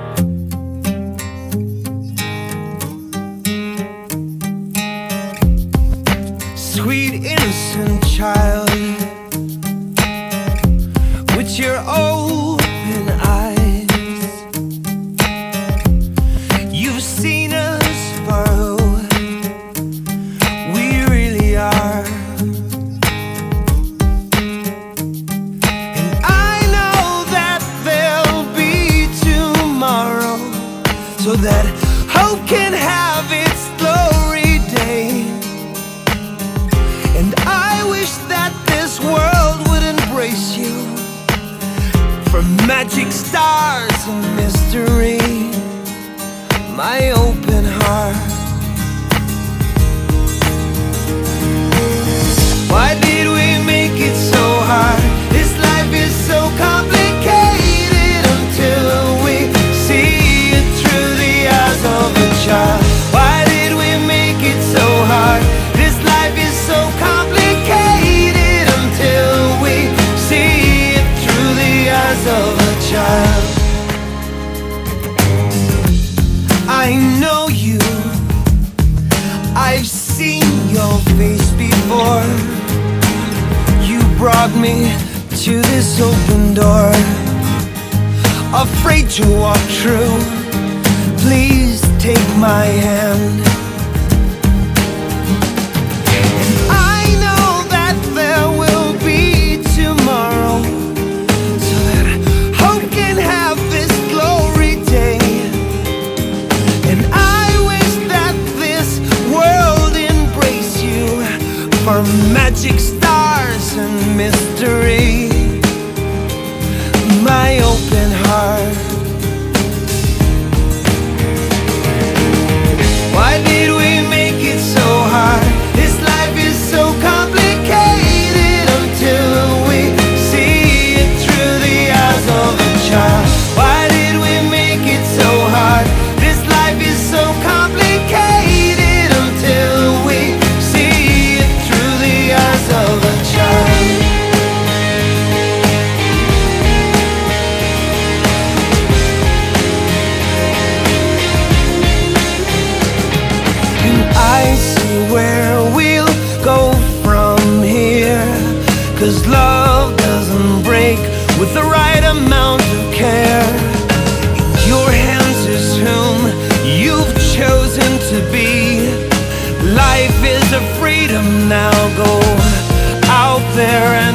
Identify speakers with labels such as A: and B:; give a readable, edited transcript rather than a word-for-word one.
A: Sweet innocent child, with your open eyes, you've seen us for who we really are. And I know that there'll be tomorrow, so that hope can have its glory day. And I wish that this world would embrace you, for magic, stars, and mystery, my open heart. Why did we make it so hard? This life is so complicated until we see it through the eyes of a child. Why did we make it so hard? This life is so complicated until we see it through the eyes of a child. I know you, I've seen your face before. You brought me to this open door, afraid to walk through. Please take my hand. I know that there will be tomorrow, so that hope can have this glory day. And I wish that this world embrace you, for magic, stars, and mystery, my open heart. Why did we make it so hard? This life is so complicated until we see it through the eyes of a child. Why did we make it so hard? This life is so complicated until we see it through the eyes of a child. And I see where we'll go from here, 'cause love doesn't break with the right amount of care. In your hands is whom you've chosen to be. Life is a freedom now. Go out there and